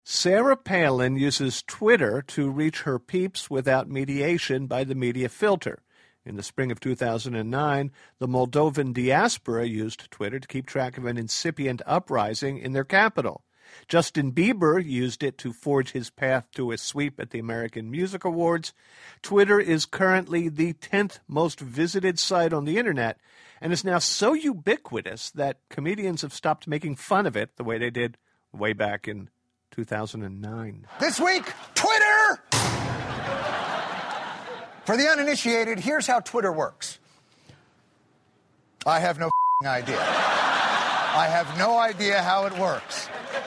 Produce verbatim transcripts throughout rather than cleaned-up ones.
Sarah Palin uses Twitter to reach her peeps without mediation by the media filter. In the spring of two thousand nine, the Moldovan diaspora used Twitter to keep track of an incipient uprising in their capital. Justin Bieber used it to forge his path to a sweep at the American Music Awards. Twitter is currently the tenth most visited site on the Internet and is now so ubiquitous that comedians have stopped making fun of it the way they did way back in two thousand nine. This week, Twitter! For the uninitiated, here's how Twitter works. I have no idea. I have no idea how it works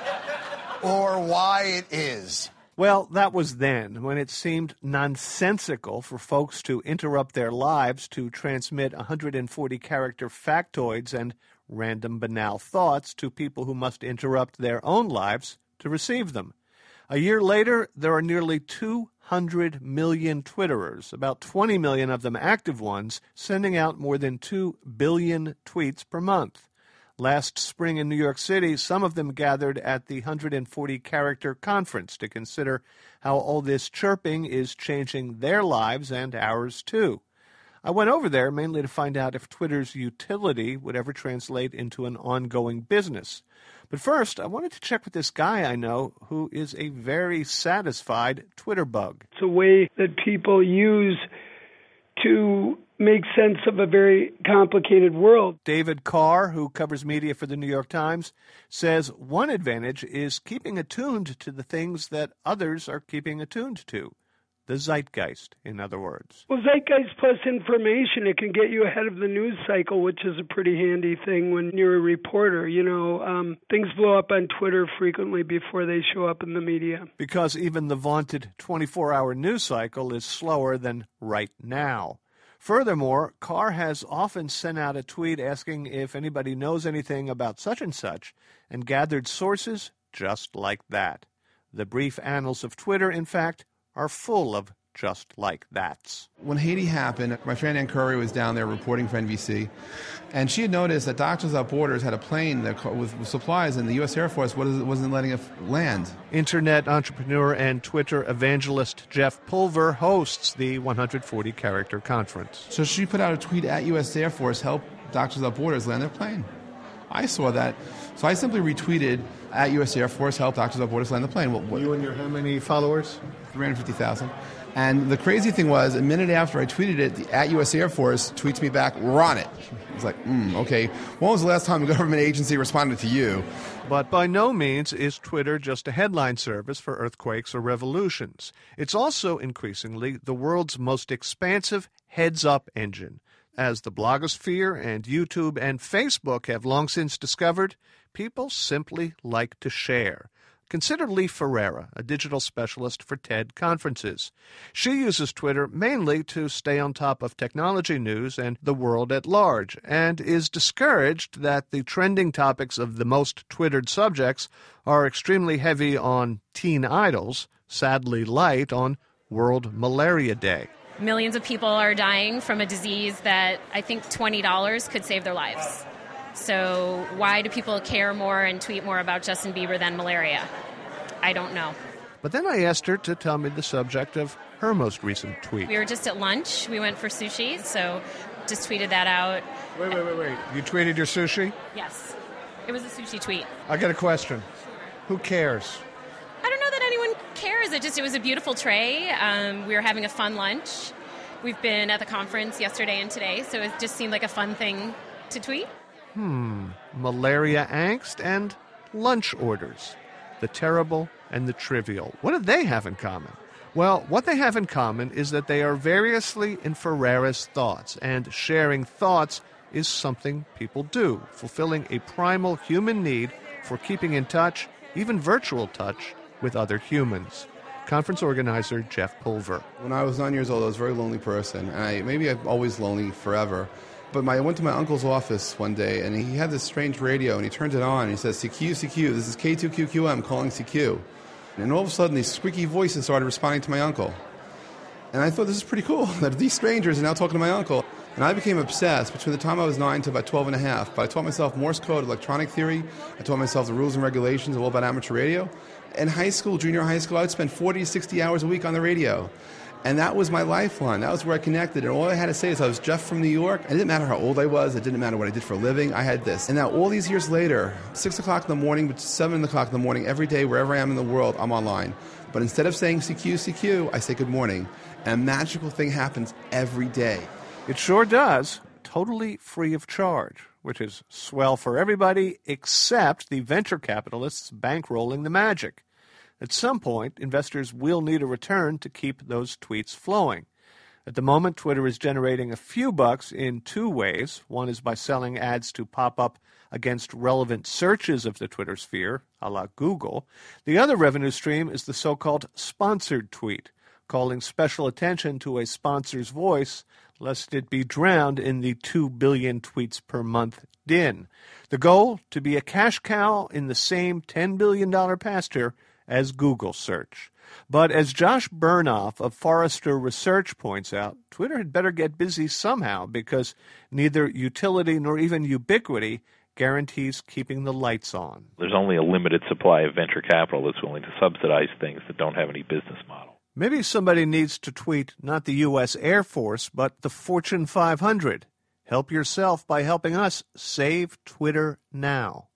or why it is. Well, that was then, when it seemed nonsensical for folks to interrupt their lives to transmit one hundred forty character factoids and random banal thoughts to people who must interrupt their own lives to receive them. A year later, there are nearly two hundred million Twitterers, about twenty million of them active ones, sending out more than two billion tweets per month. Last spring in New York City, some of them gathered at the one hundred forty character conference to consider how all this chirping is changing their lives and ours too. I went over there mainly to find out if Twitter's utility would ever translate into an ongoing business. But first, I wanted to check with this guy I know who is a very satisfied Twitter bug. It's a way that people use to make sense of a very complicated world. David Carr, who covers media for the New York Times, says one advantage is keeping attuned to the things that others are keeping attuned to. The zeitgeist, in other words. Well, zeitgeist plus information, it can get you ahead of the news cycle, which is a pretty handy thing when you're a reporter. You know, um, things blow up on Twitter frequently before they show up in the media. Because even the vaunted twenty-four hour news cycle is slower than right now. Furthermore, Carr has often sent out a tweet asking if anybody knows anything about such and such, and gathered sources just like that. The brief annals of Twitter, in fact, are full of just like that's. When Haiti happened, my friend Ann Curry was down there reporting for N B C, and she had noticed that Doctors Without Borders had a plane that, with, with supplies, and the U S Air Force wasn't letting it land. Internet entrepreneur and Twitter evangelist Jeff Pulver hosts the one hundred forty character conference. So she put out a tweet at U S Air Force, help Doctors Without Borders land their plane. I saw that, so I simply retweeted at U S Air Force, help Doctors Without Borders land the plane. Well, what, you and your how many followers? three hundred fifty thousand. And the crazy thing was, a minute after I tweeted it, the at U S Air Force tweets me back, we're on it. I was like, hmm, okay. When was the last time a government agency responded to you? But by no means is Twitter just a headline service for earthquakes or revolutions. It's also increasingly the world's most expansive heads-up engine. As the blogosphere and YouTube and Facebook have long since discovered, people simply like to share. Consider Lee Ferreira, a digital specialist for TED conferences. She uses Twitter mainly to stay on top of technology news and the world at large, and is discouraged that the trending topics of the most Twittered subjects are extremely heavy on teen idols, sadly light on World Malaria Day. Millions of people are dying from a disease that I think twenty dollars could save their lives. So why do people care more and tweet more about Justin Bieber than malaria? I don't know. But then I asked her to tell me the subject of her most recent tweet. We were just at lunch. We went for sushi, so just tweeted that out. Wait, wait, wait, wait. You tweeted your sushi? Yes. It was a sushi tweet. I got a question. Who cares? I don't know that anyone cares. It just, it was a beautiful tray. Um, we were having a fun lunch. We've been at the conference yesterday and today, so it just seemed like a fun thing to tweet. Hmm. Malaria angst and lunch orders. The terrible and the trivial. What do they have in common? Well, what they have in common is that they are variously in Ferreira's thoughts, and sharing thoughts is something people do, fulfilling a primal human need for keeping in touch, even virtual touch, with other humans. Conference organizer Jeff Pulver. When I was nine years old, I was a very lonely person, and I, maybe I'm always lonely forever. But my, I went to my uncle's office one day, and he had this strange radio, and he turned it on, and he says, C Q, C Q, this is K two Q Q M calling C Q. And all of a sudden, these squeaky voices started responding to my uncle. And I thought, this is pretty cool, that these strangers are now talking to my uncle. And I became obsessed between the time I was nine to about twelve and a half. But I taught myself Morse code, electronic theory. I taught myself the rules and regulations of all about amateur radio. In high school, junior high school, I'd spend forty to sixty hours a week on the radio. And that was my lifeline. That was where I connected. And all I had to say is I was Jeff from New York. It didn't matter how old I was. It didn't matter what I did for a living. I had this. And now all these years later, six o'clock in the morning, seven o'clock in the morning, every day, wherever I am in the world, I'm online. But instead of saying C Q, C Q, I say good morning. And a magical thing happens every day. It sure does. Totally free of charge, which is swell for everybody except the venture capitalists bankrolling the magic. At some point, investors will need a return to keep those tweets flowing. At the moment, Twitter is generating a few bucks in two ways. One is by selling ads to pop up against relevant searches of the Twitter sphere, a la Google. The other revenue stream is the so-called sponsored tweet, calling special attention to a sponsor's voice, lest it be drowned in the two billion tweets per month din. The goal, to be a cash cow in the same ten billion dollars pasture as Google search. But as Josh Bernoff of Forrester Research points out, Twitter had better get busy somehow because neither utility nor even ubiquity guarantees keeping the lights on. There's only a limited supply of venture capital that's willing to subsidize things that don't have any business model. Maybe somebody needs to tweet not the U S Air Force, but the Fortune five hundred. Help yourself by helping us save Twitter now.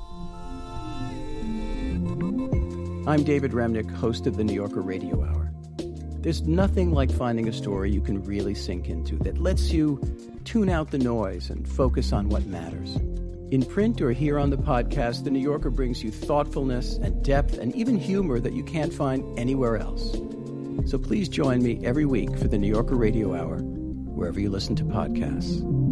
I'm David Remnick, host of the New Yorker Radio Hour. There's nothing like finding a story you can really sink into that lets you tune out the noise and focus on what matters. In print or here on the podcast, the New Yorker brings you thoughtfulness and depth and even humor that you can't find anywhere else. So please join me every week for the New Yorker Radio Hour, wherever you listen to podcasts.